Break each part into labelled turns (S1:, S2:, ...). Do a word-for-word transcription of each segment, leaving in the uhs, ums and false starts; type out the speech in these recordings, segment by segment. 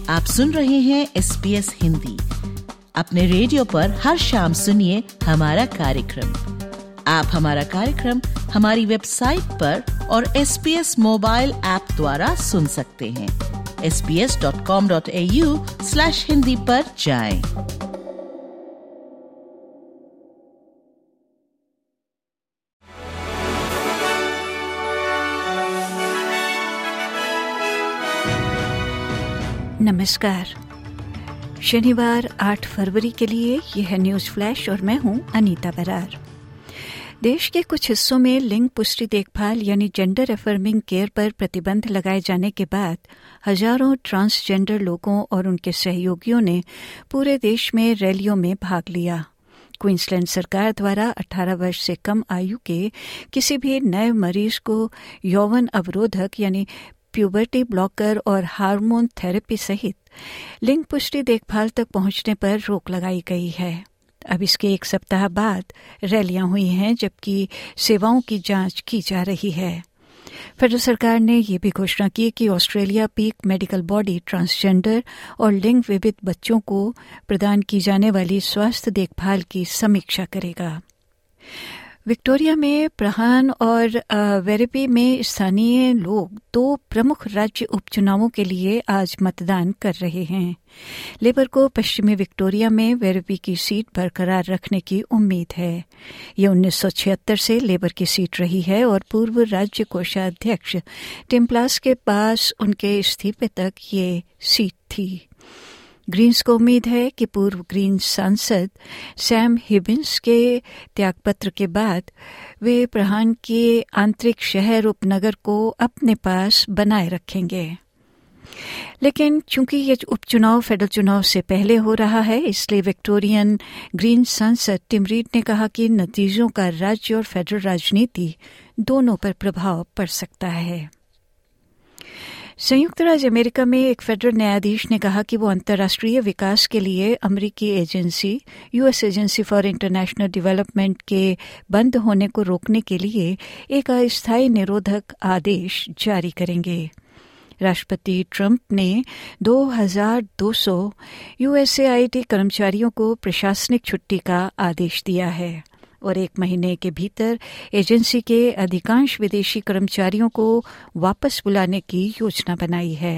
S1: आप सुन रहे हैं एस बी एस हिंदी। अपने रेडियो पर हर शाम सुनिए हमारा कार्यक्रम। आप हमारा कार्यक्रम हमारी वेबसाइट पर और S B S mobile app द्वारा सुन सकते हैं। S B S dot com dot A U slash Hindi पर जाएं।
S2: नमस्कार। शनिवार आठ फरवरी के लिए यह है न्यूज़ फ्लैश और मैं हूं अनीता बरार। देश के कुछ हिस्सों में लिंग पुष्टि देखभाल यानी जेंडर अफर्मिंग केयर पर प्रतिबंध लगाए जाने के बाद हजारों ट्रांसजेंडर लोगों और उनके सहयोगियों ने पूरे देश में रैलियों में भाग लिया। क्वींसलैंड सरकार द्वारा अठारह वर्ष से कम आयु के किसी भी नए मरीज को यौवन अवरोधक यानी प्यूबर्टी ब्लॉकर और हार्मोन थेरेपी सहित लिंग पुष्टि देखभाल तक पहुंचने पर रोक लगाई गई है। अब इसके एक सप्ताह बाद रैलियां हुई हैं, जबकि सेवाओं की जांच की जा रही है। फेडरल सरकार ने यह भी घोषणा की कि Australia peak medical body transgender और लिंग विविध बच्चों को प्रदान की जाने वाली स्वास्थ्य देखभाल की समीक्षा करेगा। विक्टोरिया में प्रहान और वेरेपी में स्थानीय लोग दो प्रमुख राज्य उपचुनावों के लिए आज मतदान कर रहे हैं। लेबर को पश्चिमी विक्टोरिया में वेरेपी की सीट बरकरार रखने की उम्मीद है। ये उन्नीस सौ छिहत्तर से लेबर की सीट रही है और पूर्व राज्य कोषाध्यक्ष टिम प्लास के पास उनके इस्तीफे तक ये सीट थी। ग्रीन्स को उम्मीद है कि पूर्व ग्रीन सांसद सैम हिबिन्स के त्यागपत्र के बाद वे प्रहान के आंतरिक शहर उपनगर को अपने पास बनाए रखेंगे। लेकिन चूंकि ये उपचुनाव फेडरल चुनाव से पहले हो रहा है, इसलिए विक्टोरियन ग्रीन सांसद टिम रीड ने कहा कि नतीजों का राज्य और फेडरल राजनीति दोनों पर प्रभाव पड़ सकता है। संयुक्त राज्य अमेरिका में एक फेडरल न्यायाधीश ने कहा कि वो अंतर्राष्ट्रीय विकास के लिए अमेरिकी एजेंसी US agency for international development के बंद होने को रोकने के लिए एक अस्थायी निरोधक आदेश जारी करेंगे। राष्ट्रपति ट्रंप ने दो हज़ार दो सौ यूएसएआईडी कर्मचारियों को प्रशासनिक छुट्टी का आदेश दिया है और एक महीने के भीतर एजेंसी के अधिकांश विदेशी कर्मचारियों को वापस बुलाने की योजना बनाई है।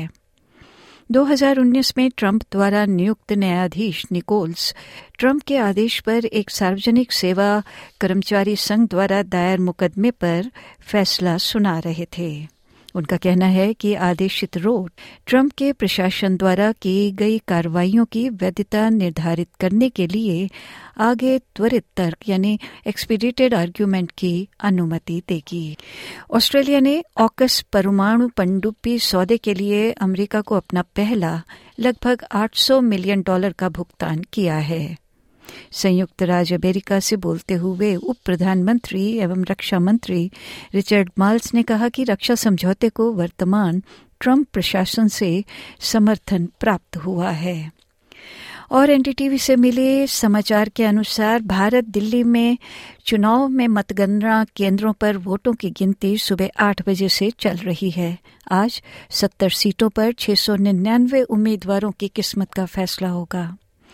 S2: दो हज़ार उन्नीस में ट्रंप द्वारा नियुक्त न्यायाधीश निकोल्स ट्रंप के आदेश पर एक सार्वजनिक सेवा कर्मचारी संघ द्वारा दायर मुकदमे पर फैसला सुना रहे थे। उनका कहना है कि आदेशित रोक ट्रंप के प्रशासन द्वारा की गई कार्रवाइयों की वैधता निर्धारित करने के लिए आगे त्वरित तर्क यानी एक्सपीडिटेड आर्ग्यूमेंट की अनुमति देगी। ऑस्ट्रेलिया ने ऑकस परमाणु पनडुब्बी सौदे के लिए अमेरिका को अपना पहला लगभग आठ सौ मिलियन डॉलर का भुगतान किया है। संयुक्त राज्य अमेरिका से बोलते हुए उप प्रधानमंत्री एवं रक्षा मंत्री रिचर्ड माल्स ने कहा कि रक्षा समझौते को वर्तमान ट्रंप प्रशासन से समर्थन प्राप्त हुआ है। और एनडीटीवी से मिले समाचार के अनुसार भारत दिल्ली में चुनाव में मतगणना केंद्रों पर वोटों की गिनती सुबह आठ बजे से चल रही है। आज सत्तर सीटों पर छह सौ निन्यानवे उम्मीदवारों की किस्मत का फैसला होगा।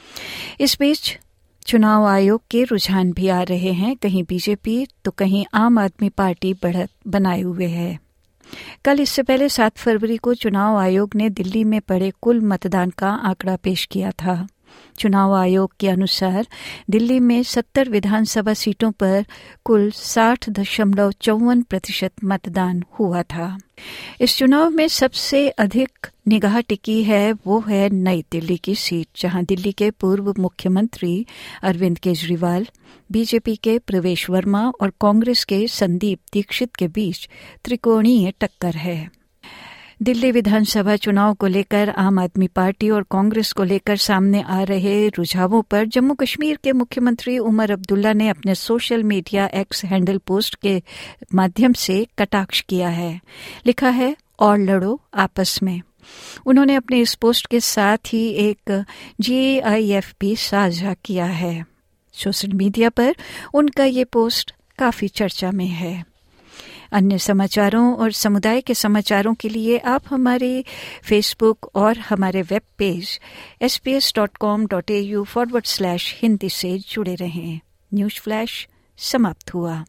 S2: इस बीच चुनाव आयोग के रुझान भी आ रहे हैं। कहीं बीजेपी तो कहीं आम आदमी पार्टी बढ़त बनाए हुए है। कल इससे पहले सात फरवरी को चुनाव आयोग ने दिल्ली में पड़े कुल मतदान का आंकड़ा पेश किया था। चुनाव आयोग के अनुसार दिल्ली में सत्तर विधानसभा सीटों पर कुल साठ दशमलव चौवन प्रतिशत मतदान हुआ था। इस चुनाव में सबसे अधिक निगाह टिकी है वो है नई दिल्ली की सीट, जहां दिल्ली के पूर्व मुख्यमंत्री अरविंद केजरीवाल, बीजेपी के प्रवेश वर्मा और कांग्रेस के संदीप दीक्षित के बीच त्रिकोणीय टक्कर है। दिल्ली विधानसभा चुनाव को लेकर आम आदमी पार्टी और कांग्रेस को लेकर सामने आ रहे रुझावों पर जम्मू कश्मीर के मुख्यमंत्री उमर अब्दुल्ला ने अपने social media X handle post के माध्यम से कटाक्ष किया है। लिखा है, और लड़ो आपस में। उन्होंने अपने इस पोस्ट के साथ ही एक जी आई एफ भी साझा किया है। सोशल मीडिया पर उनका ये पोस्ट काफी चर्चा में है। अन्य समाचारों और समुदाय के समाचारों के लिए आप हमारे फेसबुक और हमारे web page S P S dot com dot A U forward slash Hindi से जुड़े रहें। न्यूज़ फ्लैश समाप्त हुआ।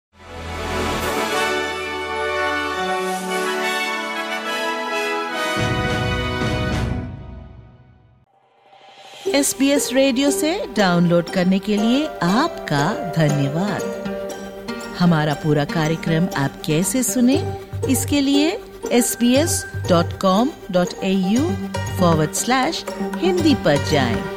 S1: एस बी एस रेडियो से डाउनलोड करने के लिए आपका धन्यवाद। हमारा पूरा कार्यक्रम आप कैसे सुने, इसके लिए S B S dot com dot A U forward slash Hindi पर जाएं।